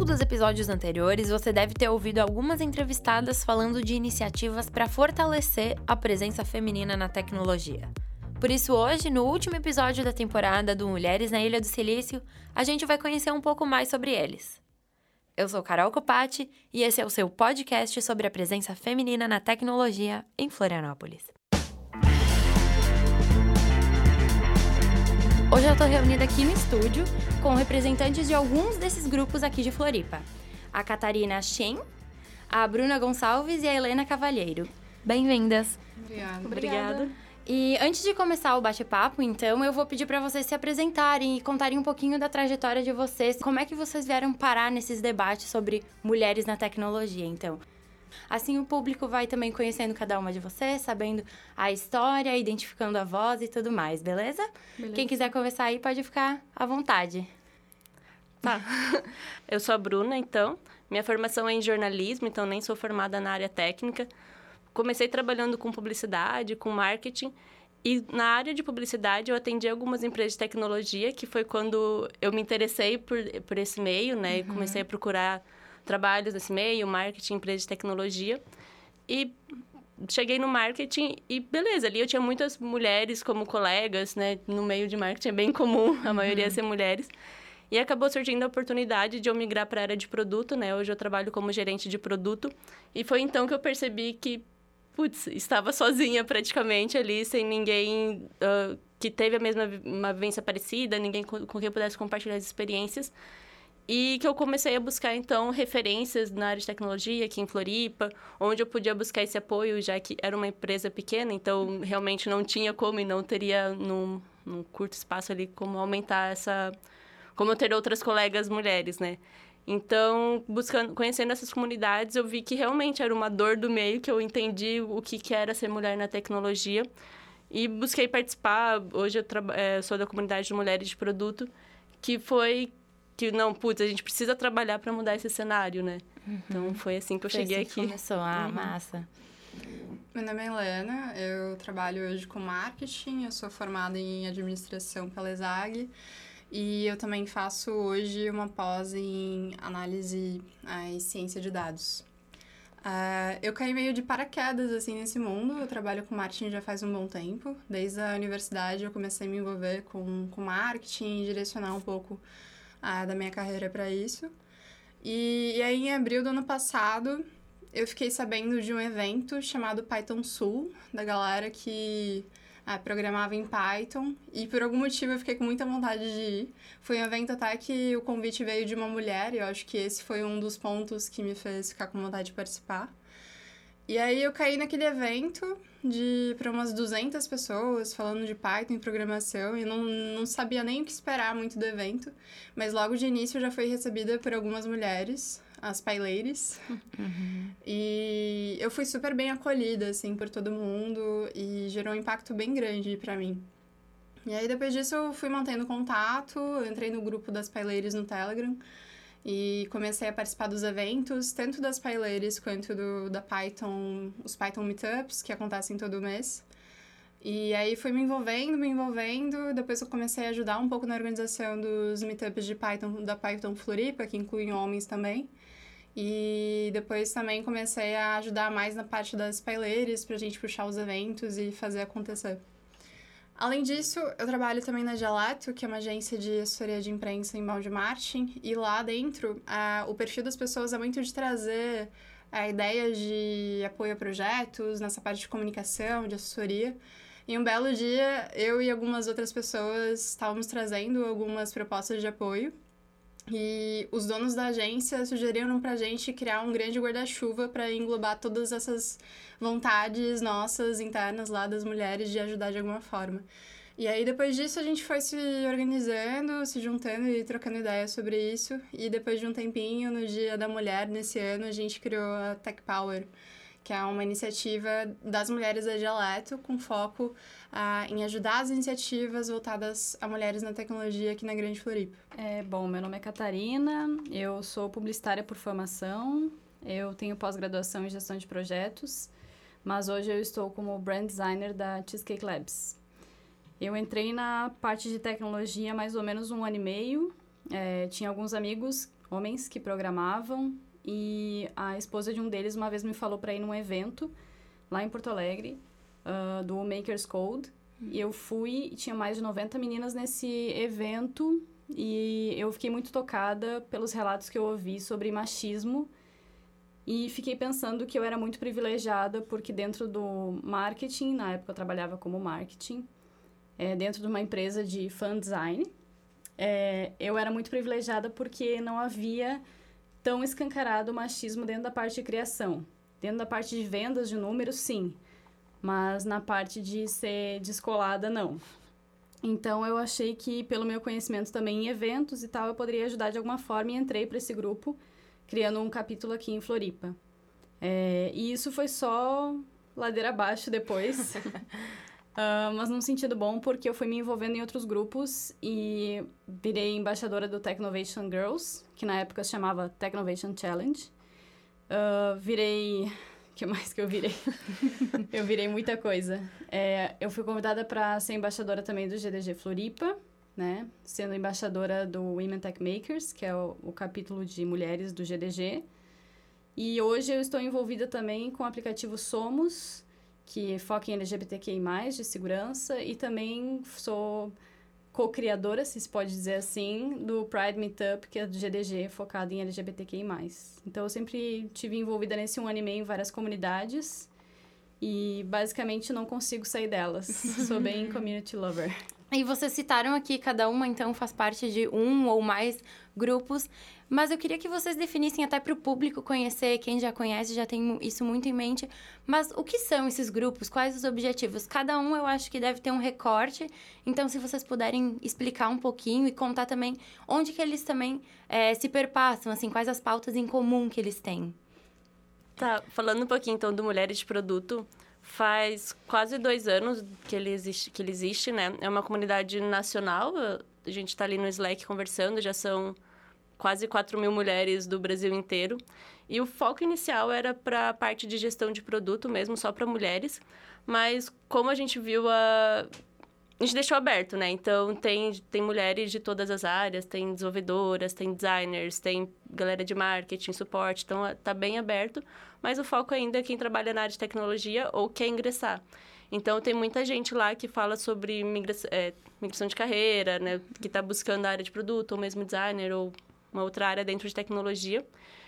longo dos episódios anteriores, você deve ter ouvido algumas entrevistadas falando de iniciativas para fortalecer a presença feminina na tecnologia. Por isso, hoje, no último episódio da temporada do Mulheres na Ilha do Silício, a gente vai conhecer um pouco mais sobre eles. Eu sou Carol Copati e esse é o seu podcast sobre a presença feminina na tecnologia em Florianópolis. Hoje eu estou reunida aqui no estúdio com representantes de alguns desses grupos aqui de Floripa. A Catarina Shen, a Bruna Gonçalves e a Helena Cavalheiro. Bem-vindas! Obrigada. E antes de começar o bate-papo, então, eu vou pedir para vocês se apresentarem e contarem um pouquinho da trajetória de vocês. Como é que vocês vieram parar nesses debates sobre mulheres na tecnologia, então? Assim o público vai também conhecendo cada uma de vocês, sabendo a história, identificando a voz e tudo mais, beleza? Quem quiser conversar aí pode ficar à vontade. Tá. Eu sou a Bruna, então. Minha formação é em jornalismo, então nem sou formada na área técnica. Comecei trabalhando com publicidade, com marketing. E na área de publicidade eu atendi algumas empresas de tecnologia, que foi quando eu me interessei por esse meio, né? E comecei a procurar trabalhos nesse meio, marketing, empresa de tecnologia. E cheguei no marketing e beleza, ali eu tinha muitas mulheres como colegas, né? No meio de marketing é bem comum a maioria ser mulheres. E acabou surgindo a oportunidade de eu migrar para a área de produto, né? Hoje eu trabalho como gerente de produto. E foi então que eu percebi que, estava sozinha praticamente ali, sem ninguém que teve uma vivência parecida, ninguém com quem eu pudesse compartilhar as experiências. E que eu comecei a buscar, então, referências na área de tecnologia aqui em Floripa, onde eu podia buscar esse apoio, já que era uma empresa pequena, então realmente não tinha como e não teria, num curto espaço ali, como aumentar como eu ter outras colegas mulheres, né? Então, conhecendo essas comunidades, eu vi que realmente era uma dor do meio, que eu entendi o que era ser mulher na tecnologia. E busquei participar. Hoje eu sou da comunidade de mulheres de produto, que foi que, a gente precisa trabalhar para mudar esse cenário, né? Então, foi assim que eu cheguei aqui. Começou, massa. Meu nome é Helena, eu trabalho hoje com marketing, eu sou formada em administração pela ESAG. E eu também faço hoje uma pós em análise e ciência de dados. Eu caí meio de paraquedas, assim, nesse mundo. Eu trabalho com marketing já faz um bom tempo. Desde a universidade eu comecei a me envolver com marketing e direcionar um pouco da minha carreira para isso. E aí, em abril do ano passado, eu fiquei sabendo de um evento chamado Python Sul, da galera que programava em Python, e por algum motivo eu fiquei com muita vontade de ir. Foi um evento até que o convite veio de uma mulher, e eu acho que esse foi um dos pontos que me fez ficar com vontade de participar. E aí eu caí naquele evento para umas 200 pessoas falando de Python e programação, e não sabia nem o que esperar muito do evento, mas logo de início eu já fui recebida por algumas mulheres, as PyLadies. E eu fui super bem acolhida, assim, por todo mundo e gerou um impacto bem grande pra mim. E aí, depois disso, eu fui mantendo contato, eu entrei no grupo das PyLadies no Telegram e comecei a participar dos eventos, tanto das PyLadies quanto da Python, os Python Meetups, que acontecem todo mês. E aí fui me envolvendo, depois eu comecei a ajudar um pouco na organização dos meetups de Python, da Python Floripa, que incluem homens também. E depois também comecei a ajudar mais na parte das PyLadies pra gente puxar os eventos e fazer acontecer. Além disso, eu trabalho também na Gelato, que é uma agência de assessoria de imprensa em inbound marketing, e lá dentro o perfil das pessoas é muito de trazer ideias de apoio a projetos, nessa parte de comunicação, de assessoria. E um belo dia, eu e algumas outras pessoas estávamos trazendo algumas propostas de apoio. E os donos da agência sugeriram pra gente criar um grande guarda-chuva para englobar todas essas vontades nossas internas lá das mulheres de ajudar de alguma forma. E aí, depois disso, a gente foi se organizando, se juntando e trocando ideias sobre isso. E depois de um tempinho, no Dia da Mulher, nesse ano, a gente criou a Tech Power, que é uma iniciativa das mulheres da Gelato, com foco em ajudar as iniciativas voltadas a mulheres na tecnologia aqui na Grande Floripa. Bom, meu nome é Catarina, eu sou publicitária por formação, eu tenho pós-graduação em gestão de projetos, mas hoje eu estou como brand designer da Cheesecake Labs. Eu entrei na parte de tecnologia há mais ou menos 1 ano e meio, tinha alguns amigos homens que programavam, e a esposa de um deles uma vez me falou para ir num evento lá em Porto Alegre, do Makers Code, e eu fui e tinha mais de 90 meninas nesse evento, e eu fiquei muito tocada pelos relatos que eu ouvi sobre machismo, e fiquei pensando que eu era muito privilegiada, porque dentro do marketing, na época eu trabalhava como marketing, dentro de uma empresa de fan design, eu era muito privilegiada porque não havia tão escancarado o machismo dentro da parte de criação. Dentro da parte de vendas, de números, sim. Mas na parte de ser descolada, não. Então, eu achei que, pelo meu conhecimento também em eventos e tal, eu poderia ajudar de alguma forma e entrei para esse grupo, criando um capítulo aqui em Floripa. E isso foi só ladeira abaixo depois. Mas num sentido bom, porque eu fui me envolvendo em outros grupos e virei embaixadora do Technovation Girls, que na época se chamava Technovation Challenge. O que mais que eu virei? Eu virei muita coisa. Eu fui convidada para ser embaixadora também do GDG Floripa, né? Sendo embaixadora do Women Tech Makers, que é o capítulo de mulheres do GDG. E hoje eu estou envolvida também com o aplicativo Somos, que foca em LGBTQI+, de segurança, e também sou co-criadora, se pode dizer assim, do Pride Meetup, que é do GDG, focado em LGBTQI+. Então, eu sempre estive envolvida nesse 1 ano e meio em várias comunidades e, basicamente, não consigo sair delas. Sou bem community lover. E vocês citaram aqui, cada uma, então, faz parte de um ou mais grupos, mas eu queria que vocês definissem até para o público conhecer, quem já conhece já tem isso muito em mente, mas o que são esses grupos? Quais os objetivos? Cada um eu acho que deve ter um recorte, então se vocês puderem explicar um pouquinho e contar também onde que eles também se perpassam, assim, quais as pautas em comum que eles têm. Tá, falando um pouquinho então do Mulheres de Produto, faz quase 2 anos que ele existe, né? É uma comunidade nacional, a gente está ali no Slack conversando, já são quase 4.000 mulheres do Brasil inteiro. E o foco inicial era para a parte de gestão de produto mesmo, só para mulheres. Mas como a gente viu, a gente deixou aberto, né? Então, tem mulheres de todas as áreas, tem desenvolvedoras, tem designers, tem galera de marketing, suporte. Então, tá bem aberto. Mas o foco ainda é quem trabalha na área de tecnologia ou quer ingressar. Então, tem muita gente lá que fala sobre migração de carreira, né? Que está buscando a área de produto, ou mesmo designer, ou uma outra área dentro de tecnologia.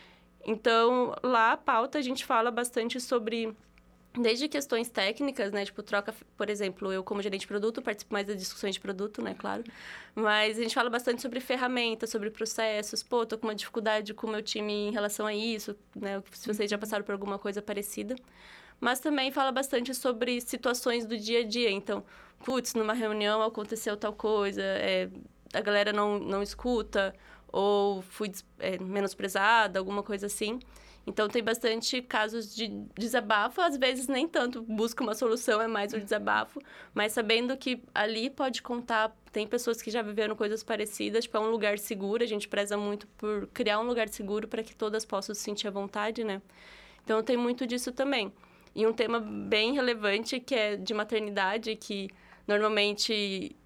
Então, lá a pauta a gente fala bastante sobre, desde questões técnicas, né? Tipo, troca, por exemplo, eu como gerente de produto, participo mais das discussões de produto, né? Claro. Mas a gente fala bastante sobre ferramentas, sobre processos. Pô, tô com uma dificuldade com o meu time em relação a isso, né? Se vocês já passaram por alguma coisa parecida. Mas também fala bastante sobre situações do dia a dia. Então, putz, numa reunião aconteceu tal coisa, a galera não escuta, ou fui menosprezada, alguma coisa assim. Então, tem bastante casos de desabafo. Às vezes, nem tanto busca uma solução, é mais o desabafo. Mas sabendo que ali pode contar... Tem pessoas que já viveram coisas parecidas. Tipo, é um lugar seguro. A gente preza muito por criar um lugar seguro para que todas possam se sentir à vontade, né? Então, tem muito disso também. E um tema bem relevante, que é de maternidade, que normalmente...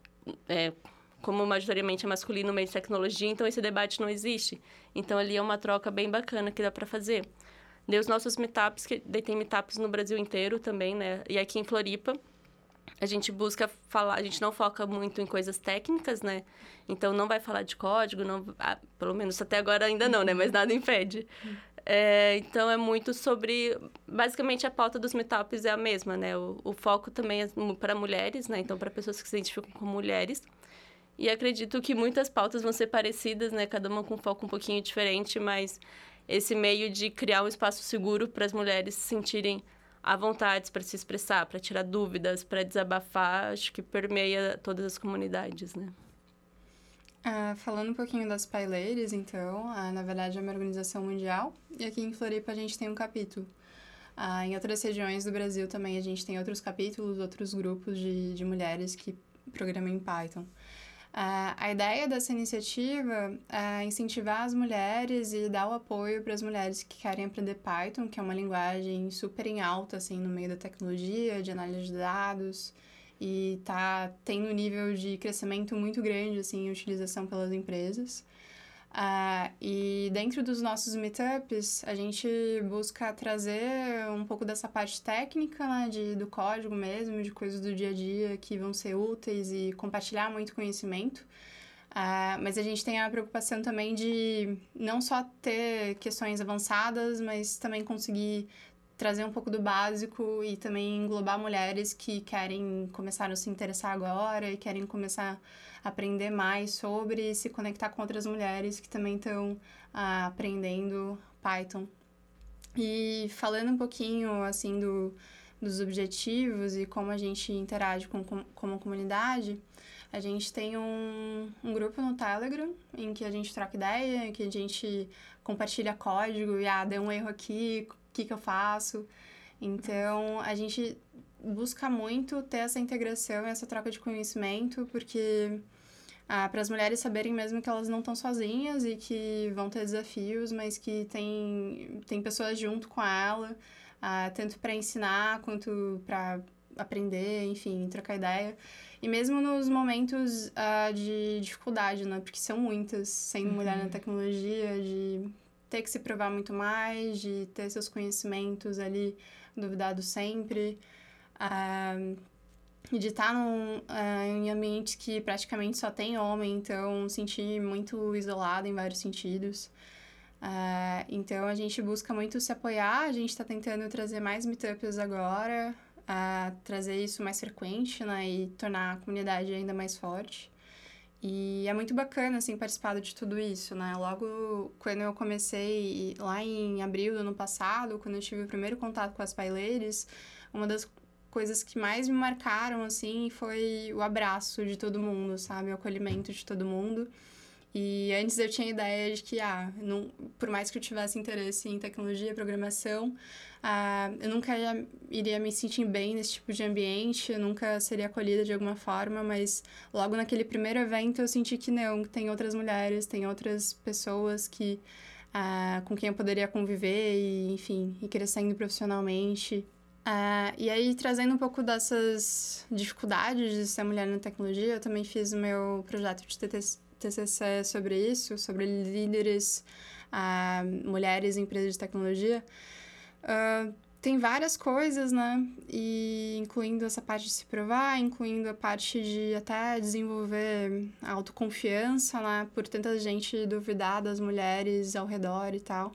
como majoritariamente é masculino no meio de tecnologia, então esse debate não existe. Então, ali é uma troca bem bacana que dá para fazer. Daí, os nossos meetups, daí tem meetups no Brasil inteiro também, né? E aqui em Floripa, a gente busca falar... A gente não foca muito em coisas técnicas, né? Então, não vai falar de código, pelo menos até agora ainda não, né? Mas nada impede. Então, é muito sobre... Basicamente, a pauta dos meetups é a mesma, né? O foco também é para mulheres, né? Então, para pessoas que se identificam com mulheres. E acredito que muitas pautas vão ser parecidas, né? Cada uma com um foco um pouquinho diferente, mas esse meio de criar um espaço seguro para as mulheres se sentirem à vontade para se expressar, para tirar dúvidas, para desabafar, acho que permeia todas as comunidades, né? Falando um pouquinho das PyLadies, então, na verdade é uma organização mundial, e aqui em Floripa a gente tem um capítulo. Em outras regiões do Brasil também a gente tem outros capítulos, outros grupos de mulheres que programam em Python. A ideia dessa iniciativa é incentivar as mulheres e dar o apoio para as mulheres que querem aprender Python, que é uma linguagem super em alta, assim, no meio da tecnologia, de análise de dados, e tem um nível de crescimento muito grande, assim, em utilização pelas empresas. E dentro dos nossos meetups, a gente busca trazer um pouco dessa parte técnica, né, do código mesmo, de coisas do dia a dia que vão ser úteis e compartilhar muito conhecimento. Mas a gente tem a preocupação também de não só ter questões avançadas, mas também conseguir trazer um pouco do básico e também englobar mulheres que querem começar a se interessar agora e querem começar a aprender mais sobre e se conectar com outras mulheres que também estão aprendendo Python. E falando um pouquinho, assim, dos objetivos e como a gente interage como comunidade, a gente tem um grupo no Telegram em que a gente troca ideia, em que a gente compartilha código e, deu um erro aqui, o que eu faço? Então, a gente busca muito ter essa integração e essa troca de conhecimento, porque para as mulheres saberem mesmo que elas não estão sozinhas e que vão ter desafios, mas que tem pessoas junto com ela, tanto para ensinar quanto para aprender, enfim, trocar ideia. E mesmo nos momentos de dificuldade, né? Porque são muitas, sendo mulher na tecnologia, de ter que se provar muito mais, de ter seus conhecimentos ali duvidados sempre, e de estar em ambientes que praticamente só tem homem, então sentir muito isolada em vários sentidos. Então a gente busca muito se apoiar, a gente está tentando trazer mais meetups agora, trazer isso mais frequente, né, e tornar a comunidade ainda mais forte. E é muito bacana, assim, participar de tudo isso, né? Logo, quando eu comecei, lá em abril do ano passado, quando eu tive o primeiro contato com as PyLadies, uma das coisas que mais me marcaram, assim, foi o abraço de todo mundo, sabe? O acolhimento de todo mundo. E antes eu tinha a ideia de que, por mais que eu tivesse interesse em tecnologia, programação, eu nunca iria me sentir bem nesse tipo de ambiente, eu nunca seria acolhida de alguma forma, mas logo naquele primeiro evento eu senti que não, que tem outras mulheres, tem outras pessoas que, com quem eu poderia conviver e, enfim, ir crescendo profissionalmente. E aí, trazendo um pouco dessas dificuldades de ser mulher na tecnologia, eu também fiz o meu projeto de TCC sobre isso, sobre líderes, mulheres em empresas de tecnologia. Tem várias coisas, né? E incluindo essa parte de se provar, incluindo a parte de até desenvolver a autoconfiança, né? Por tanta gente duvidar das mulheres ao redor e tal.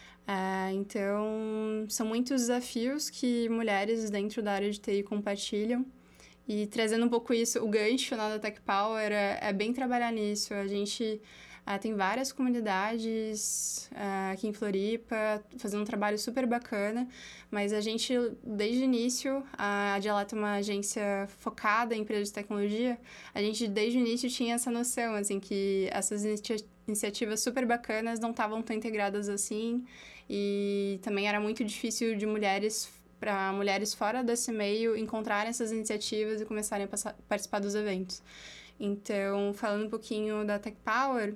Então, são muitos desafios que mulheres dentro da área de TI compartilham. E trazendo um pouco isso, o gancho da Tech Power é bem trabalhar nisso. A gente tem várias comunidades aqui em Floripa, fazendo um trabalho super bacana, mas a gente, desde o início, a Dialeto é uma agência focada em empresas de tecnologia, a gente, desde o início, tinha essa noção, assim, que essas iniciativas super bacanas não estavam tão integradas assim, e também era muito difícil para mulheres fora desse meio encontrarem essas iniciativas e começarem a participar dos eventos. Então, falando um pouquinho da Tech Power,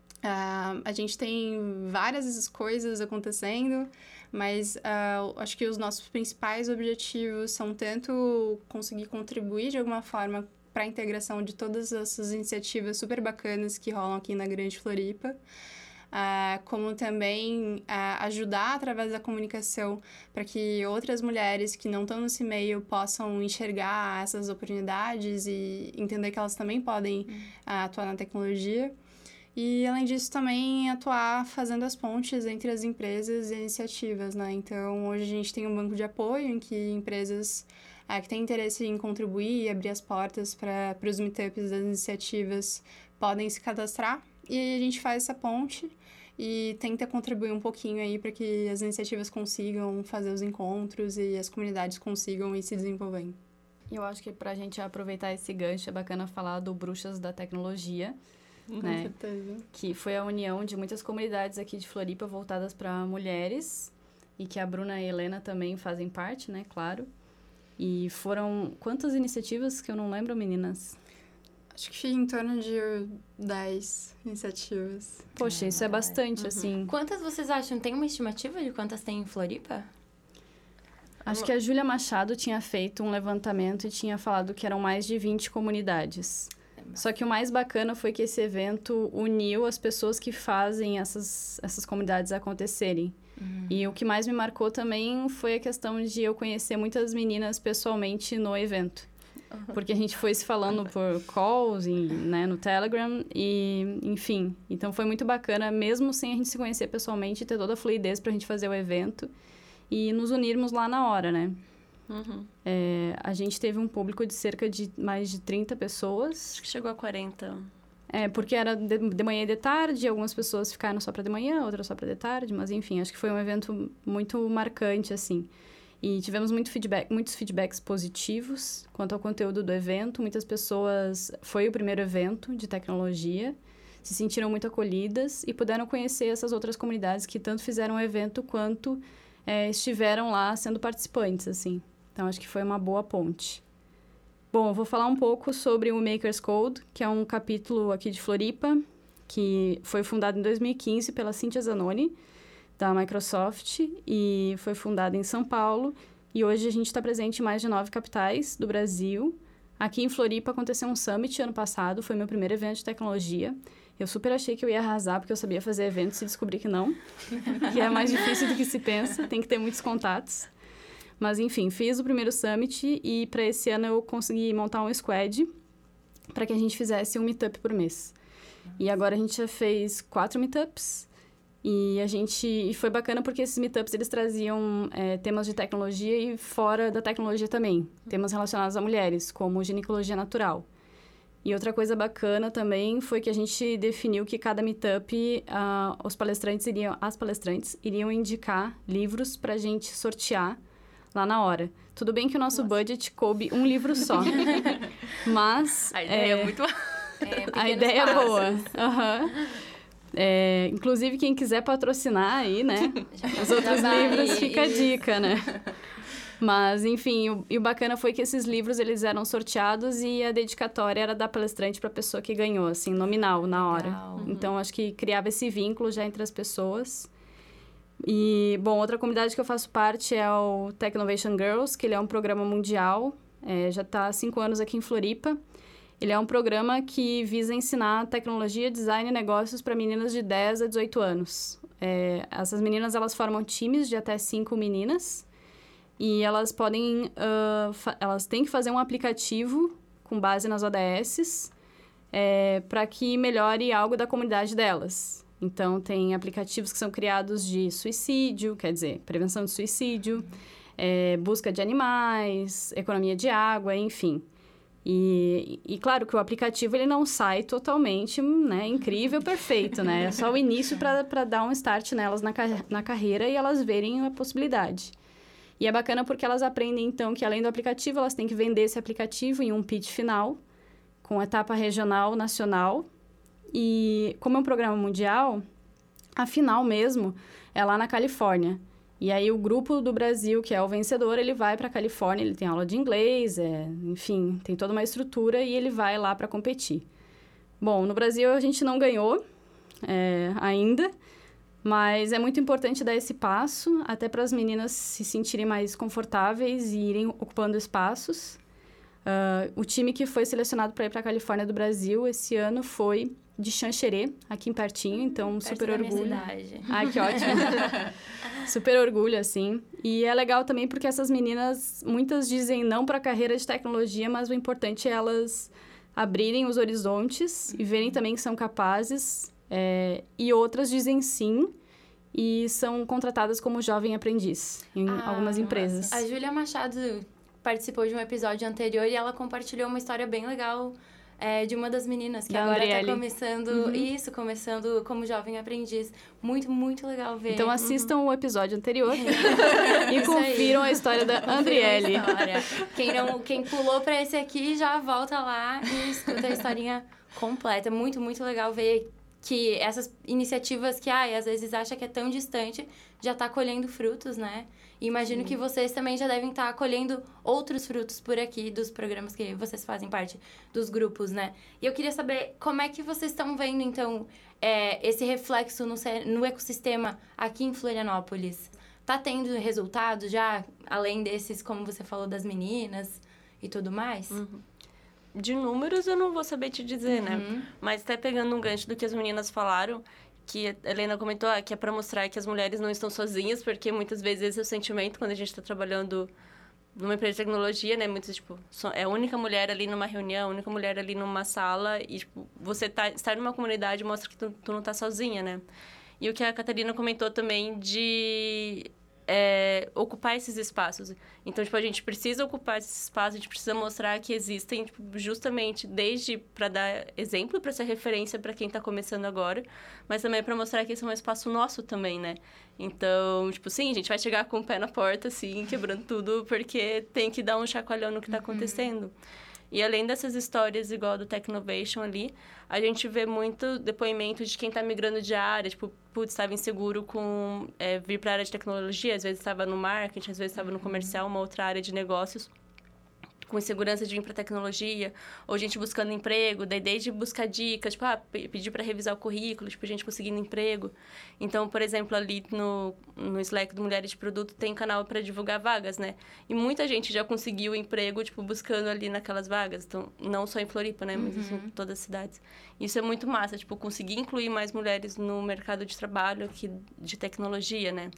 a gente tem várias coisas acontecendo, mas acho que os nossos principais objetivos são tanto conseguir contribuir de alguma forma para a integração de todas essas iniciativas super bacanas que rolam aqui na Grande Floripa, como também ajudar através da comunicação para que outras mulheres que não estão nesse meio possam enxergar essas oportunidades e entender que elas também podem atuar na tecnologia. E, além disso, também atuar fazendo as pontes entre as empresas e iniciativas, né? Então, hoje a gente tem um banco de apoio em que empresas que têm interesse em contribuir e abrir as portas para os meetups das iniciativas podem se cadastrar. E a gente faz essa ponte e tenta contribuir um pouquinho aí para que as iniciativas consigam fazer os encontros e as comunidades consigam ir se desenvolvendo. Eu acho que para a gente aproveitar esse gancho, é bacana falar do Bruxas da Tecnologia, né? Certeza. Que foi a união de muitas comunidades aqui de Floripa voltadas para mulheres e que a Bruna e a Helena também fazem parte, né? Claro. E foram quantas iniciativas que eu não lembro, meninas? Acho que em torno de 10 iniciativas. Poxa, isso é bastante, assim. Quantas vocês acham? Tem uma estimativa de quantas tem em Floripa? Acho que a Júlia Machado tinha feito um levantamento e tinha falado que eram mais de 20 comunidades. Só que o mais bacana foi que esse evento uniu as pessoas que fazem essas comunidades acontecerem. E o que mais me marcou também foi a questão de eu conhecer muitas meninas pessoalmente no evento. Porque a gente foi se falando por calls, né, no Telegram, e enfim. Então foi muito bacana, mesmo sem a gente se conhecer pessoalmente, ter toda a fluidez pra gente fazer o evento e nos unirmos lá na hora, né? A gente teve um público de cerca de mais de 30 pessoas. Acho que chegou a 40. Porque era de manhã e de tarde, algumas pessoas ficaram só pra de manhã, outras só pra de tarde, mas enfim, acho que foi um evento muito marcante, assim. E tivemos muitos feedbacks positivos quanto ao conteúdo do evento. Muitas pessoas... Foi o primeiro evento de tecnologia, se sentiram muito acolhidas e puderam conhecer essas outras comunidades que tanto fizeram o evento quanto estiveram lá sendo participantes, assim. Então, acho que foi uma boa ponte. Bom, eu vou falar um pouco sobre o Makers Code, que é um capítulo aqui de Floripa, que foi fundado em 2015 pela Cíntia Zanoni, da Microsoft, e foi fundado em São Paulo. E hoje a gente está presente em mais de 9 capitais do Brasil. Aqui em Floripa aconteceu um summit ano passado, foi meu primeiro evento de tecnologia. Eu super achei que eu ia arrasar, porque eu sabia fazer eventos e descobri que não. Que é mais difícil do que se pensa, tem que ter muitos contatos. Mas, enfim, fiz o primeiro summit e para esse ano eu consegui montar um squad para que a gente fizesse um meetup por mês. E agora a gente já fez 4 meetups e foi bacana porque esses meetups eles traziam temas de tecnologia e fora da tecnologia também. Temas relacionados a mulheres, como ginecologia natural. E outra coisa bacana também foi que a gente definiu que cada meetup, as palestrantes iriam indicar livros para a gente sortear lá na hora. Tudo bem que o nosso budget coube um livro só. Mas... A ideia é muito... a ideia é boa. Inclusive, quem quiser patrocinar aí, né? Os outros livros, fica a dica, né? Mas, enfim, o bacana foi que esses livros, eles eram sorteados e a dedicatória era da palestrante para a pessoa que ganhou, assim, nominal, na hora. Então, acho que criava esse vínculo já entre as pessoas. E, bom, outra comunidade que eu faço parte é o Tech Innovation Girls, que ele é um programa mundial, já está há 5 anos aqui em Floripa. Ele é um programa que visa ensinar tecnologia, design e negócios para meninas de 10 a 18 anos. Essas meninas, elas formam times de até 5 meninas e elas podem... elas têm que fazer um aplicativo com base nas ODSs para que melhore algo da comunidade delas. Então, tem aplicativos que são criados de suicídio, quer dizer, prevenção de suicídio, busca de animais, economia de água, enfim. E claro que o aplicativo ele não sai totalmente, né, incrível, perfeito, né? É só o início para dar um start nelas na carreira e elas verem a possibilidade. E é bacana porque elas aprendem, então, que além do aplicativo, elas têm que vender esse aplicativo em um pitch final, com etapa regional, nacional. E como é um programa mundial, a final mesmo é lá na Califórnia. E aí o grupo do Brasil, que é o vencedor, ele vai para a Califórnia, ele tem aula de inglês, enfim, tem toda uma estrutura e ele vai lá para competir. Bom, no Brasil a gente não ganhou ainda, mas é muito importante dar esse passo, até para as meninas se sentirem mais confortáveis e irem ocupando espaços. O time que foi selecionado para ir para a Califórnia do Brasil esse ano foi de Xanxerê, aqui em pertinho, então super orgulho. Ah, que ótimo. Super orgulho, assim. E é legal também porque essas meninas, muitas dizem não para a carreira de tecnologia, mas o importante é elas abrirem os horizontes e verem também que são capazes. E outras dizem sim e são contratadas como jovem aprendiz em algumas empresas. A Júlia Machado participou de um episódio anterior e ela compartilhou uma história bem legal de uma das meninas que agora está começando como jovem aprendiz. Muito, muito legal ver. Então assistam o episódio anterior e confiram a história da Andriele. Quem pulou para esse aqui já volta lá e escuta a historinha completa. Muito, muito legal ver que essas iniciativas que às vezes acha que é tão distante, já está colhendo frutos, né? E imagino que vocês também já devem estar colhendo outros frutos por aqui dos programas que vocês fazem parte, dos grupos, né? E eu queria saber como é que vocês estão vendo, então, esse reflexo no ecossistema aqui em Florianópolis. Tá tendo resultado já, além desses, como você falou, das meninas e tudo mais? de números eu não vou saber te dizer, né? Mas até pegando um gancho do que as meninas falaram, que a Helena comentou, que é para mostrar que as mulheres não estão sozinhas, porque muitas vezes esse é o sentimento quando a gente está trabalhando numa empresa de tecnologia, né? Muitas, tipo, é a única mulher ali numa reunião, a única mulher ali numa sala e, tipo, você estar numa comunidade mostra que tu não tá sozinha, né? E o que a Catarina comentou também de ocupar esses espaços. Então, tipo, a gente precisa ocupar esses espaços, a gente precisa mostrar que existem, tipo, justamente desde para dar exemplo, para ser referência para quem está começando agora, mas também para mostrar que esse é um espaço nosso também, né? Então, tipo, sim, a gente vai chegar com o pé na porta, assim, quebrando tudo, porque tem que dar um chacoalhão no que está acontecendo. E além dessas histórias igual do Technovation ali, a gente vê muito depoimento de quem está migrando de área, tipo, putz, estava inseguro com vir para a área de tecnologia, às vezes estava no marketing, às vezes estava no comercial, uma outra área de negócios, com insegurança de vir para tecnologia, ou gente buscando emprego, daí desde buscar dicas, tipo, pedir para revisar o currículo, tipo, gente conseguindo emprego. Então, por exemplo, ali no Slack do Mulheres de Produto tem canal para divulgar vagas, né? E muita gente já conseguiu emprego, tipo, buscando ali naquelas vagas. Então, não só em Floripa, né? Mas em todas as cidades. Isso é muito massa, tipo, conseguir incluir mais mulheres no mercado de trabalho aqui de tecnologia, né?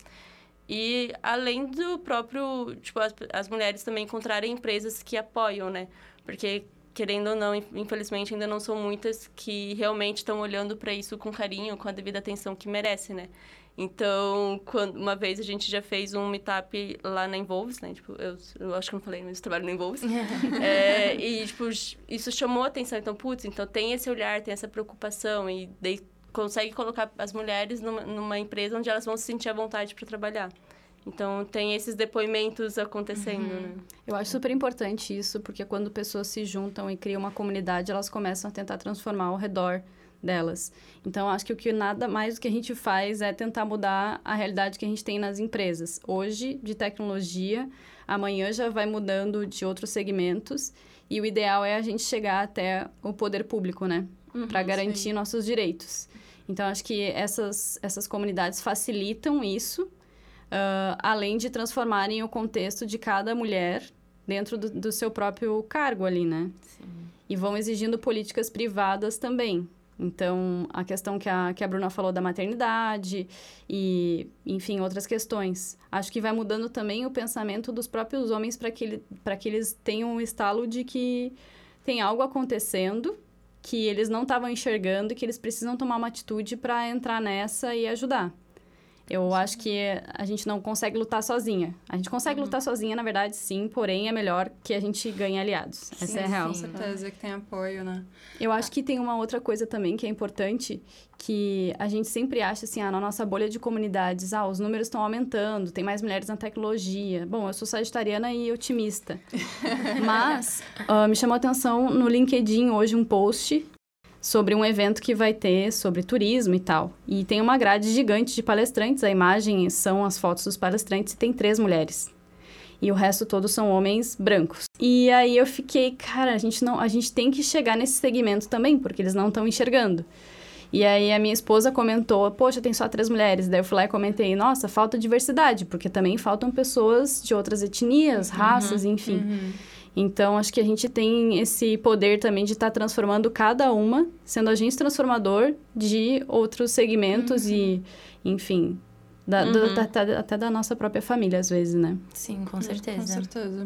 E além do próprio, tipo, as mulheres também encontrarem empresas que apoiam, né? Porque, querendo ou não, infelizmente ainda não são muitas que realmente estão olhando para isso com carinho, com a devida atenção que merece, né? Então, uma vez a gente já fez um meetup lá na Involves, né? Tipo, eu acho que não falei, mas eu trabalho na Involves. E, tipo, isso chamou a atenção. Então, putz, então tem esse olhar, tem essa preocupação. E daí consegue colocar as mulheres numa empresa onde elas vão se sentir à vontade para trabalhar. Então, tem esses depoimentos acontecendo, né? Eu acho super importante isso, porque quando pessoas se juntam e criam uma comunidade, elas começam a tentar transformar ao redor delas. Então, acho que o que nada mais do que a gente faz é tentar mudar a realidade que a gente tem nas empresas. Hoje, de tecnologia, amanhã já vai mudando de outros segmentos, e o ideal é a gente chegar até o poder público, né? Para garantir nossos direitos. Então, acho que essas comunidades facilitam isso, além de transformarem o contexto de cada mulher dentro do seu próprio cargo ali, né? Sim. E vão exigindo políticas privadas também. Então, a questão que a Bruna falou da maternidade e, enfim, outras questões. Acho que vai mudando também o pensamento dos próprios homens para que eles tenham um estalo de que tem algo acontecendo que eles não estavam enxergando e que eles precisam tomar uma atitude para entrar nessa e ajudar. Eu acho que a gente não consegue lutar sozinha. A gente consegue lutar sozinha, na verdade, sim, porém é melhor que a gente ganhe aliados. Essa é a real. Com certeza que tem apoio, né? Eu acho que tem uma outra coisa também que é importante, que a gente sempre acha assim, na nossa bolha de comunidades, os números estão aumentando, tem mais mulheres na tecnologia. Bom, eu sou sagitariana e otimista. Mas me chamou a atenção no LinkedIn hoje um post sobre um evento que vai ter sobre turismo e tal. E tem uma grade gigante de palestrantes, a imagem são as fotos dos palestrantes e tem 3 mulheres. E o resto todos são homens brancos. E aí eu fiquei, cara, a gente tem que chegar nesse segmento também, porque eles não estão enxergando. E aí a minha esposa comentou, poxa, tem só 3 mulheres. Daí eu fui lá e comentei, nossa, falta diversidade, porque também faltam pessoas de outras etnias, raças, enfim. Então, acho que a gente tem esse poder também de estar transformando cada uma, sendo agente transformador de outros segmentos e, enfim, até da nossa própria família, às vezes, né? Sim, com certeza. Com certeza.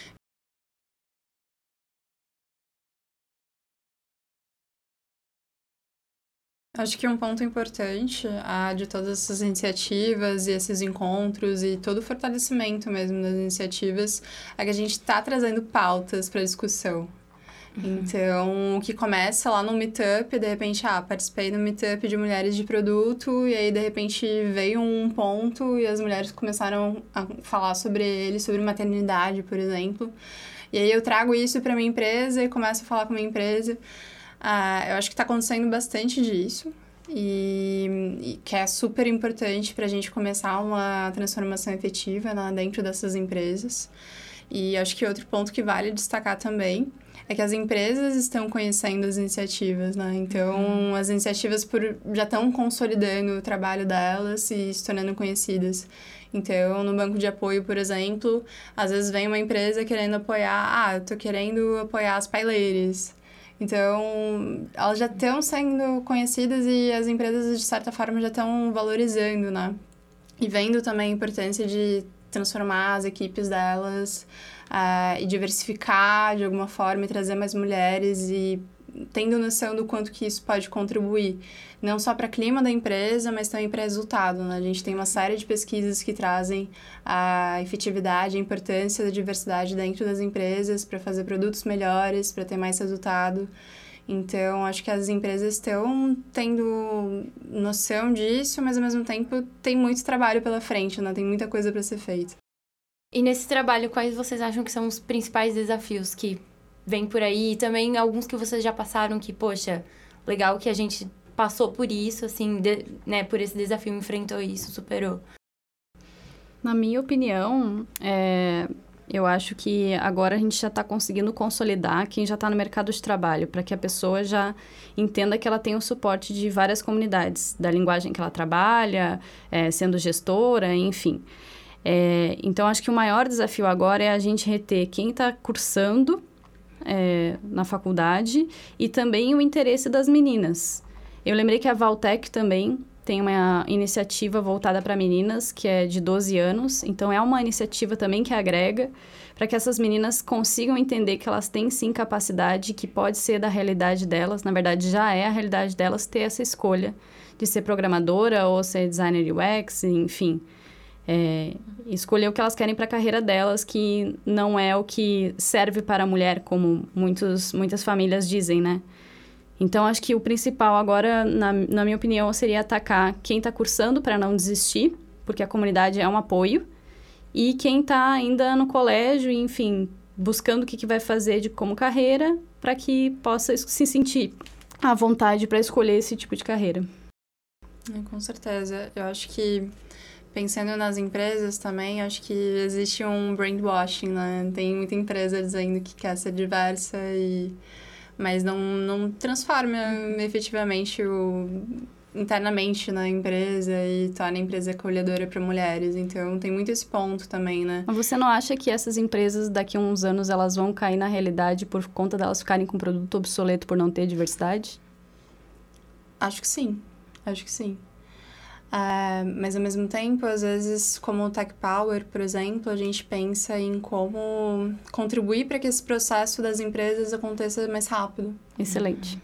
Acho que um ponto importante de todas essas iniciativas e esses encontros e todo o fortalecimento mesmo das iniciativas é que a gente está trazendo pautas para discussão. Então, o que começa lá no meetup, de repente, participei do meetup de mulheres de produto e aí, de repente, veio um ponto e as mulheres começaram a falar sobre ele, sobre maternidade, por exemplo. E aí eu trago isso para minha empresa e começo a falar com a minha empresa. Eu acho que está acontecendo bastante disso e que é super importante para a gente começar uma transformação efetiva dentro dessas empresas. E acho que outro ponto que vale destacar também é que as empresas estão conhecendo as iniciativas, né? Então, as iniciativas já estão consolidando o trabalho delas e se tornando conhecidas. Então, no banco de apoio, por exemplo, às vezes vem uma empresa querendo apoiar... eu tô querendo apoiar as paileires. Então, elas já estão sendo conhecidas e as empresas, de certa forma, já estão valorizando, né? E vendo também a importância de transformar as equipes delas e diversificar de alguma forma e trazer mais mulheres e tendo noção do quanto que isso pode contribuir, não só para o clima da empresa, mas também para resultado, né? A gente tem uma série de pesquisas que trazem a efetividade, a importância da diversidade dentro das empresas para fazer produtos melhores, para ter mais resultado. Então, acho que as empresas estão tendo noção disso, mas, ao mesmo tempo, tem muito trabalho pela frente, né? Tem muita coisa para ser feita. E nesse trabalho, quais vocês acham que são os principais desafios que vêm por aí? E também alguns que vocês já passaram que, poxa, legal que a gente passou por isso, assim, né? Por esse desafio, enfrentou isso, superou. Na minha opinião, eu acho que agora a gente já está conseguindo consolidar quem já está no mercado de trabalho, para que a pessoa já entenda que ela tem o suporte de várias comunidades, da linguagem que ela trabalha, sendo gestora, enfim. Então, acho que o maior desafio agora é a gente reter quem está cursando na faculdade e também o interesse das meninas. Eu lembrei que a Valtech também tem uma iniciativa voltada para meninas, que é de 12 anos. Então, é uma iniciativa também que agrega para que essas meninas consigam entender que elas têm, sim, capacidade, que pode ser da realidade delas. Na verdade, já é a realidade delas ter essa escolha de ser programadora ou ser designer UX, enfim. Escolher o que elas querem para a carreira delas, que não é o que serve para a mulher, como muitas famílias dizem, né? Então, acho que o principal agora, na minha opinião, seria atacar quem está cursando para não desistir, porque a comunidade é um apoio, e quem está ainda no colégio, enfim, buscando o que vai fazer como carreira, para que possa se sentir à vontade para escolher esse tipo de carreira. Com certeza. Eu acho que, pensando nas empresas também, acho que existe um brainwashing, né? Tem muita empresa dizendo que quer ser diversa mas não transforma efetivamente internamente na empresa e torna a empresa acolhedora para mulheres. Então, tem muito esse ponto também, né? Mas você não acha que essas empresas, daqui a uns anos, elas vão cair na realidade por conta delas ficarem com produto obsoleto por não ter diversidade? Acho que sim. Mas, ao mesmo tempo, às vezes, como o Tech Power, por exemplo, a gente pensa em como contribuir para que esse processo das empresas aconteça mais rápido. Excelente.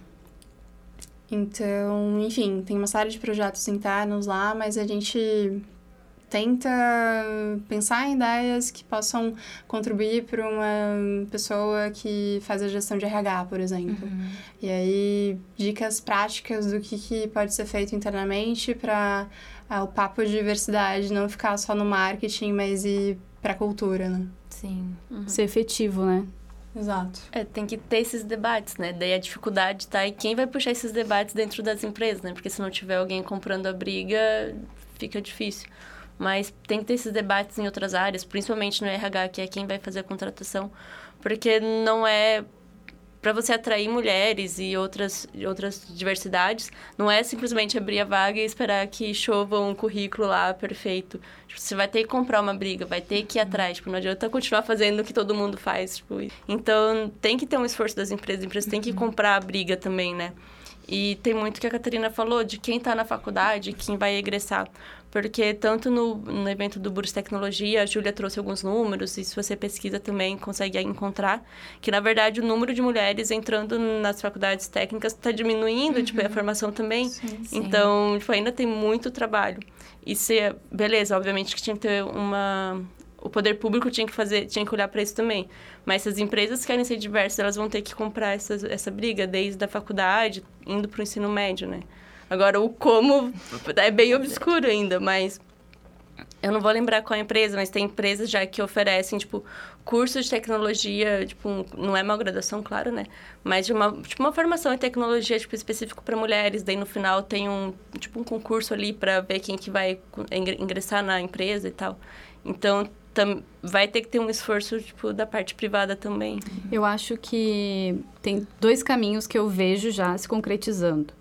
Então, enfim, tem uma série de projetos internos lá, mas a gente tenta pensar em ideias que possam contribuir para uma pessoa que faz a gestão de RH, por exemplo. E aí, dicas práticas do que pode ser feito internamente para o papo de diversidade não ficar só no marketing, mas ir para a cultura, né? Sim. Ser efetivo, né? Exato. Tem que ter esses debates, né? Daí a dificuldade tá em quem vai puxar esses debates dentro das empresas, né? Porque se não tiver alguém comprando a briga, fica difícil. Mas tem que ter esses debates em outras áreas, principalmente no RH, que é quem vai fazer a contratação. Porque não é... Para você atrair mulheres e outras diversidades, não é simplesmente abrir a vaga e esperar que chova um currículo lá perfeito. Tipo, você vai ter que comprar uma briga, vai ter que ir atrás. Tipo, não adianta continuar fazendo o que todo mundo faz. Tipo, então, tem que ter um esforço das empresas. As empresas têm que comprar a briga também, né? E tem muito que a Catarina falou de quem está na faculdade, quem vai egressar. Porque tanto no evento do Burst Tecnologia, a Júlia trouxe alguns números, e se você pesquisa também consegue encontrar, que na verdade o número de mulheres entrando nas faculdades técnicas está diminuindo, tipo, a formação também. Sim. Então, tipo, ainda tem muito trabalho. E beleza, obviamente que tinha que ter o poder público tinha que olhar para isso também. Mas se as empresas querem ser diversas, elas vão ter que comprar essa briga desde a faculdade, indo para o ensino médio, né? Agora, o como é bem obscuro ainda, mas eu não vou lembrar qual é a empresa, mas tem empresas já que oferecem, tipo, cursos de tecnologia, tipo, não é uma graduação, claro, né? Mas de uma formação em tecnologia, tipo, específico para mulheres. Daí, no final, tem um concurso ali para ver quem que vai ingressar na empresa e tal. Então, vai ter que ter um esforço, tipo, da parte privada também. Eu acho que tem 2 caminhos que eu vejo já se concretizando.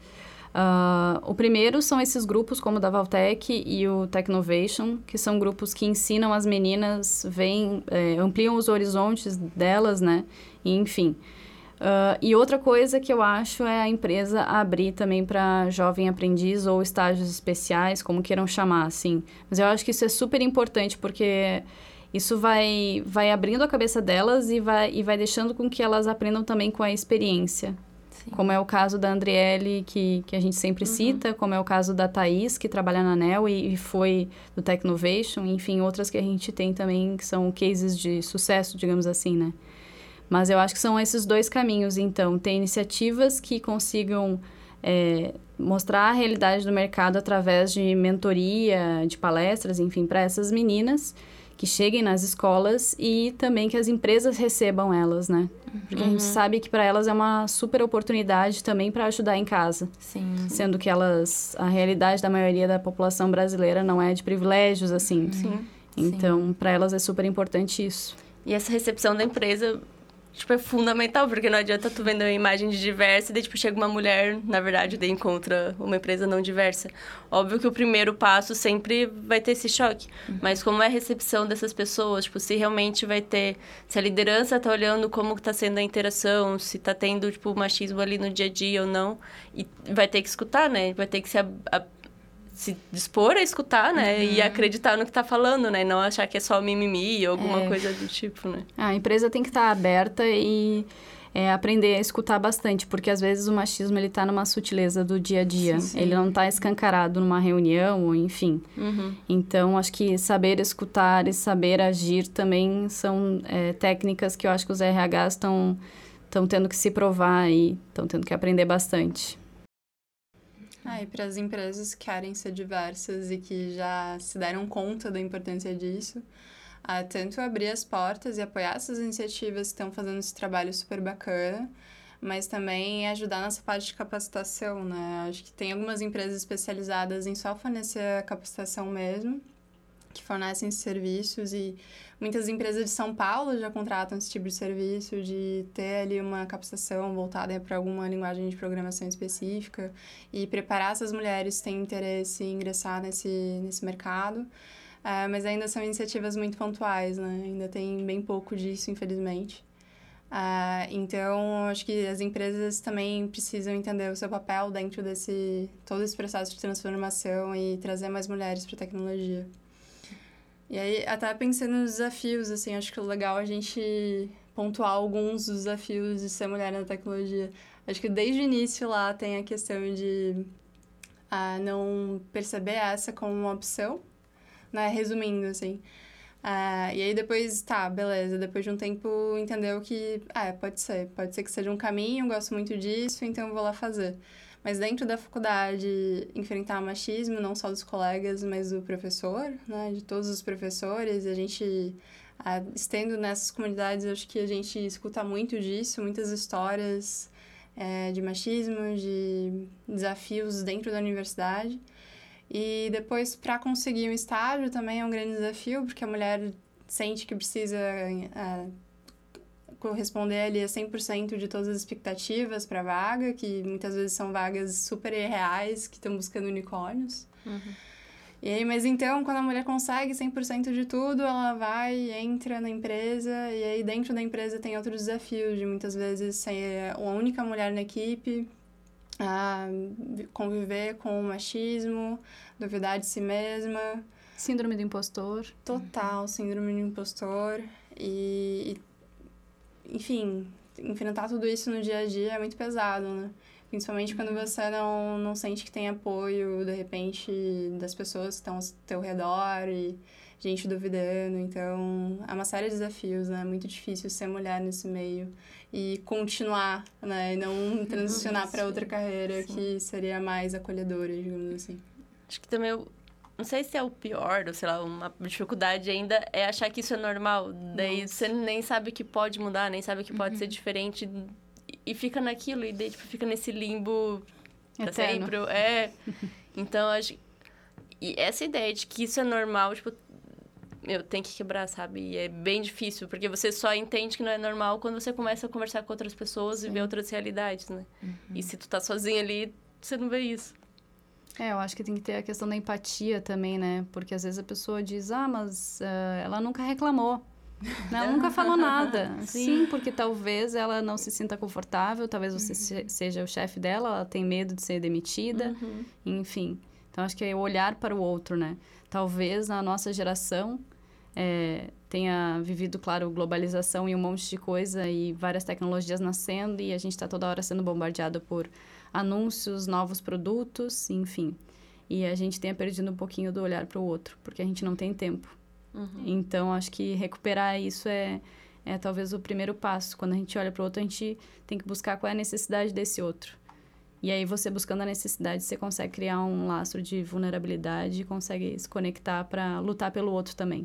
O primeiro são esses grupos como o da Valtech e o Technovation, que são grupos que ensinam as meninas, ampliam os horizontes delas, né? E, enfim. E outra coisa que eu acho é a empresa abrir também para jovem aprendiz ou estágios especiais, como queiram chamar, assim. Mas eu acho que isso é super importante, porque isso vai abrindo a cabeça delas e vai deixando com que elas aprendam também com a experiência. Sim. Como é o caso da Andriele, que a gente sempre cita, como é o caso da Thaís, que trabalha na ANEL e foi do Technovation, enfim, outras que a gente tem também, que são cases de sucesso, digamos assim, né? Mas eu acho que são esses 2 caminhos, então. Tem iniciativas que consigam mostrar a realidade do mercado através de mentoria, de palestras, enfim, para essas meninas que cheguem nas escolas e também que as empresas recebam elas, né? Porque a gente sabe que para elas é uma super oportunidade também para ajudar em casa. Sim. Sendo que a realidade da maioria da população brasileira não é de privilégios, assim. Sim. Então, para elas é super importante isso. E essa recepção da empresa, tipo, é fundamental, porque não adianta tu vender uma imagem de diversa e daí, tipo, chega uma mulher, na verdade, daí encontra uma empresa não diversa. Óbvio que o primeiro passo sempre vai ter esse choque, mas como é a recepção dessas pessoas, tipo, se realmente se a liderança tá olhando como que tá sendo a interação, se tá tendo, tipo, machismo ali no dia a dia ou não, e vai ter que escutar, né? Vai ter que se dispor a escutar, né? E acreditar no que tá falando, né? Não achar que é só mimimi ou alguma coisa do tipo, né? A empresa tem que estar aberta e aprender a escutar bastante, porque às vezes o machismo, ele tá numa sutileza do dia a dia. Sim. Ele não tá escancarado numa reunião, ou enfim. Então, acho que saber escutar e saber agir também são técnicas que eu acho que os RHs estão tendo que se provar e estão tendo que aprender bastante. E para as empresas que querem ser diversas e que já se deram conta da importância disso, tanto abrir as portas e apoiar essas iniciativas que estão fazendo esse trabalho super bacana, mas também ajudar nessa parte de capacitação, né? Acho que tem algumas empresas especializadas em só fornecer a capacitação mesmo, que fornecem esses serviços, e muitas empresas de São Paulo já contratam esse tipo de serviço, de ter ali uma capacitação voltada para alguma linguagem de programação específica e preparar essas mulheres que têm interesse em ingressar nesse mercado. Mas ainda são iniciativas muito pontuais, né? Ainda tem bem pouco disso, infelizmente. Então, acho que as empresas também precisam entender o seu papel dentro todo esse processo de transformação e trazer mais mulheres para a tecnologia. E aí, até pensando nos desafios, assim, acho que é legal a gente pontuar alguns dos desafios de ser mulher na tecnologia. Acho que desde o início lá tem a questão de não perceber essa como uma opção, né? Resumindo, assim. E aí depois, beleza, depois de um tempo entendeu que, pode ser que seja um caminho, gosto muito disso, então eu vou lá fazer. Mas dentro da faculdade, enfrentar machismo, não só dos colegas, mas do professor, né? De todos os professores. A gente, estando nessas comunidades, acho que a gente escuta muito disso, muitas histórias de machismo, de desafios dentro da universidade. E depois, para conseguir um estágio, também é um grande desafio, porque a mulher sente que precisa corresponder ali a 100% de todas as expectativas para a vaga, que muitas vezes são vagas super irreais, que estão buscando unicórnios. E aí, mas então, quando a mulher consegue 100% de tudo, ela vai, entra na empresa, e aí dentro da empresa tem outros desafios, de muitas vezes ser a única mulher na equipe, conviver com o machismo, duvidar de si mesma. Síndrome do impostor. Total, síndrome do impostor. Enfim, enfrentar tudo isso no dia a dia é muito pesado, né? Principalmente quando você não sente que tem apoio, de repente, das pessoas que estão ao teu redor e gente duvidando. Então, é uma série de desafios, né? É muito difícil ser mulher nesse meio e continuar, né? E não transicionar para outra carreira que seria mais acolhedora, digamos assim. Acho que também não sei se é o pior, ou sei lá, uma dificuldade ainda é achar que isso é normal. Daí você nem sabe que pode mudar, nem sabe que pode ser diferente. E fica naquilo, e daí, tipo, fica nesse limbo pra sempre. Então, acho... E essa ideia de que isso é normal, tipo... tem que quebrar, sabe? E é bem difícil, porque você só entende que não é normal quando você começa a conversar com outras pessoas e ver outras realidades, né? E se tu tá sozinha ali, você não vê isso. Eu acho que tem que ter a questão da empatia também, né? Porque às vezes a pessoa diz, mas ela nunca reclamou. Ela nunca falou nada. Sim, porque talvez ela não se sinta confortável, talvez você seja o chefe dela, ela tem medo de ser demitida, enfim. Então, acho que é olhar para o outro, né? Talvez a nossa geração tenha vivido, claro, globalização e um monte de coisa e várias tecnologias nascendo e a gente está toda hora sendo bombardeado por anúncios, novos produtos, enfim. E a gente tenha perdido um pouquinho do olhar para o outro, porque a gente não tem tempo. Então, acho que recuperar isso é talvez o primeiro passo. Quando a gente olha para o outro, a gente tem que buscar qual é a necessidade desse outro. E aí, você buscando a necessidade, você consegue criar um lastro de vulnerabilidade e consegue se conectar para lutar pelo outro também.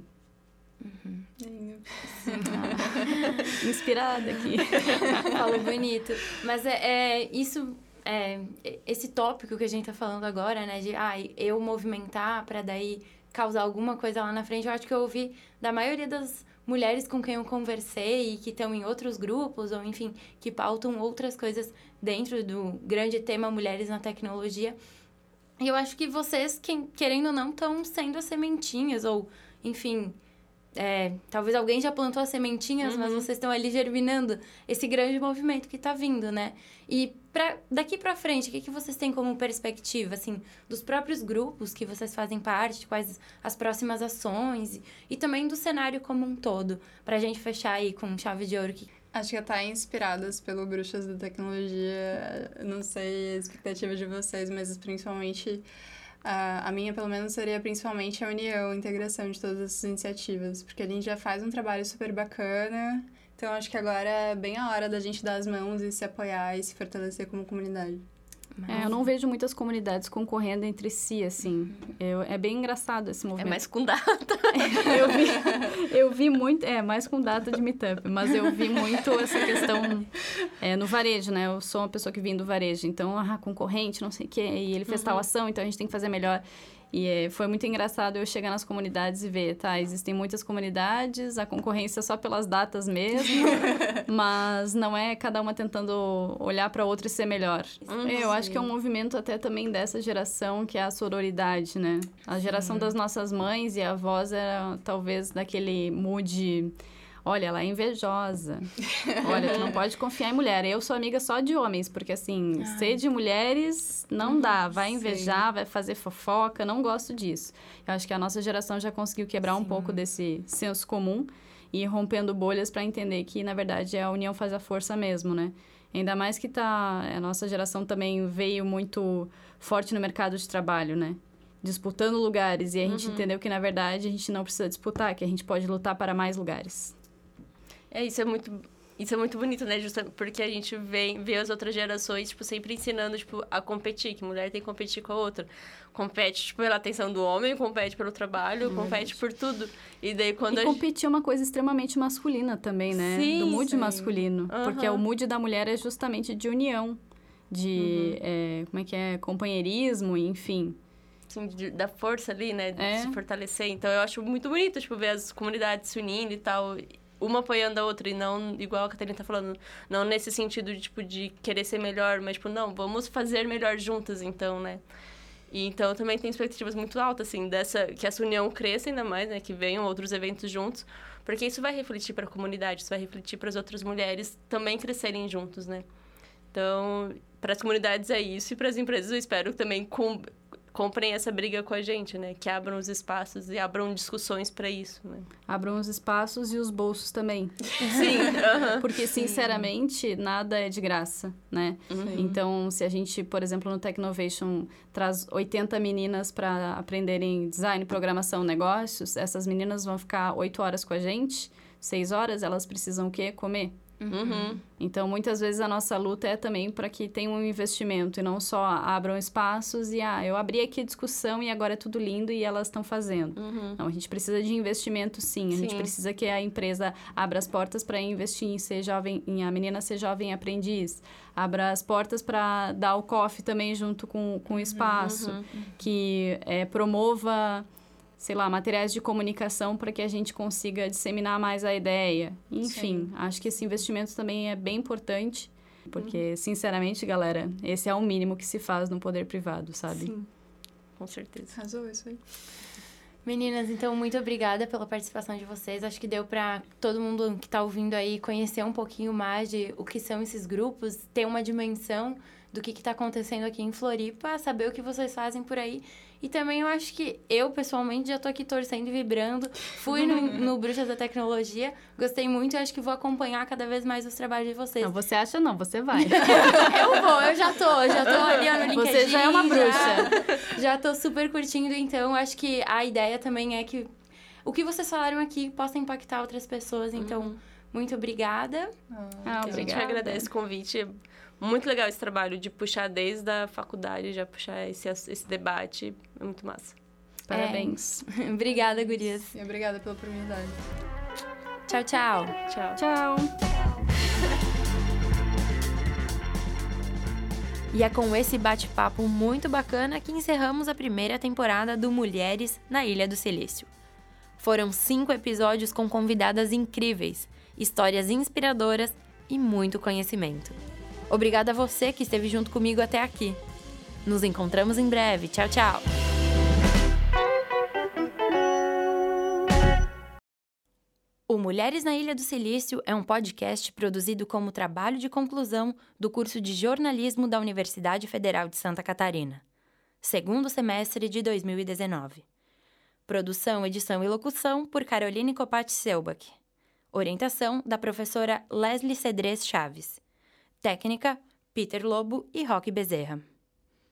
Inspirada aqui. Falou bonito. Mas isso... esse tópico que a gente tá falando agora, né? De eu movimentar para daí causar alguma coisa lá na frente. Eu acho que eu ouvi da maioria das mulheres com quem eu conversei e que estão em outros grupos, ou enfim, que pautam outras coisas dentro do grande tema Mulheres na Tecnologia. E eu acho que vocês, querendo ou não, estão sendo as sementinhas, ou enfim... talvez alguém já plantou as sementinhas, mas vocês estão ali germinando esse grande movimento que está vindo, né? E daqui para frente, o que vocês têm como perspectiva, assim, dos próprios grupos que vocês fazem parte, quais as próximas ações e também do cenário como um todo, para a gente fechar aí com chave de ouro? Acho que até inspiradas pelo Bruxas da Tecnologia, não sei a expectativa de vocês, mas principalmente... A minha, pelo menos, seria principalmente a união, a integração de todas essas iniciativas, porque a gente já faz um trabalho super bacana, então acho que agora é bem a hora da gente dar as mãos e se apoiar e se fortalecer como comunidade. Eu não vejo muitas comunidades concorrendo entre si, assim. É bem engraçado esse movimento. É mais com data. Eu vi muito... mais com data de meetup. Mas eu vi muito essa questão no varejo, né? Eu sou uma pessoa que vem do varejo. Então, concorrente, não sei o quê. E ele fez tal ação, então a gente tem que fazer melhor. E foi muito engraçado eu chegar nas comunidades e ver, existem muitas comunidades, a concorrência é só pelas datas mesmo, mas não é cada uma tentando olhar para outra e ser melhor. Eu acho que é um movimento até também dessa geração, que é a sororidade, né? A geração das nossas mães e avós era talvez daquele mood... Olha, ela é invejosa. Olha, tu não pode confiar em mulher. Eu sou amiga só de homens, porque, assim, ser de mulheres não dá. Vai invejar, vai fazer fofoca, não gosto disso. Eu acho que a nossa geração já conseguiu quebrar um pouco desse senso comum e ir rompendo bolhas para entender que, na verdade, a união faz a força mesmo, né? Ainda mais que a nossa geração também veio muito forte no mercado de trabalho, né? Disputando lugares. E a gente entendeu que, na verdade, a gente não precisa disputar, que a gente pode lutar para mais lugares. Isso é muito bonito, né? Justamente porque a gente vê as outras gerações, tipo, sempre ensinando, tipo, a competir, que mulher tem que competir com a outra. Compete, tipo, pela atenção do homem, compete pelo trabalho, compete por tudo. E daí quando competir é uma coisa extremamente masculina também, né? Sim, do mood masculino. Porque o mood da mulher é justamente de união, de, companheirismo, enfim. Assim, da força ali, né? De se fortalecer. Então, eu acho muito bonito, tipo, ver as comunidades se unindo e tal... Uma apoiando a outra e não, igual a Catarina tá falando, não nesse sentido de, tipo, de querer ser melhor, mas, tipo, não, vamos fazer melhor juntas, então, né? E então, eu também tenho expectativas muito altas, assim, que essa união cresça ainda mais, né? Que venham outros eventos juntos, porque isso vai refletir para a comunidade, isso vai refletir para as outras mulheres também crescerem juntos, né? Então, para as comunidades é isso, e para as empresas eu espero que também comprem essa briga com a gente, né? Que abram os espaços e abram discussões para isso, né? Abram os espaços e os bolsos também. Sim. Porque, sinceramente, nada é de graça, né? Então, se a gente, por exemplo, no Technovation traz 80 meninas para aprenderem design, programação, negócios, essas meninas vão ficar 8 horas com a gente, 6 horas, elas precisam o quê? Comer. Então, muitas vezes a nossa luta é também para que tenha um investimento e não só abram espaços e, eu abri aqui discussão e agora é tudo lindo e elas estão fazendo. Não, a gente precisa de investimento, sim. A gente precisa que a empresa abra as portas para investir em a menina ser jovem aprendiz. Abra as portas para dar o coffee também junto com o espaço. Que promova... sei lá, materiais de comunicação para que a gente consiga disseminar mais a ideia. Enfim, acho que esse investimento também é bem importante, porque, sinceramente, galera, esse é o mínimo que se faz no poder privado, sabe? Sim, com certeza. Arrasou isso aí. Meninas, então, muito obrigada pela participação de vocês. Acho que deu para todo mundo que está ouvindo aí conhecer um pouquinho mais de o que são esses grupos, ter uma dimensão do que está acontecendo aqui em Floripa, saber o que vocês fazem por aí. E também eu acho que eu, pessoalmente, já tô aqui torcendo e vibrando. Fui no Bruxas da Tecnologia, gostei muito e acho que vou acompanhar cada vez mais os trabalhos de vocês. Não, você acha não, você vai. Eu já tô ali no LinkedIn. Você já é uma bruxa. Já tô super curtindo, então acho que a ideia também é que o que vocês falaram aqui possa impactar outras pessoas. Então, muito obrigada. A gente agradece o convite. Muito legal esse trabalho de puxar desde a faculdade, já puxar esse debate. É muito massa. Parabéns. Obrigada, gurias. E obrigada pela oportunidade. Tchau, tchau. Tchau. Tchau. E é com esse bate-papo muito bacana que encerramos a primeira temporada do Mulheres na Ilha do Silício. Foram 5 episódios com convidadas incríveis, histórias inspiradoras e muito conhecimento. Obrigada a você que esteve junto comigo até aqui. Nos encontramos em breve. Tchau, tchau! O Mulheres na Ilha do Silício é um podcast produzido como trabalho de conclusão do curso de jornalismo da Universidade Federal de Santa Catarina, segundo semestre de 2019. Produção, edição e locução por Caroline Copati Selbach. Orientação da professora Leslie Cedrez Chaves. Técnica, Peter Lobo e Roque Bezerra.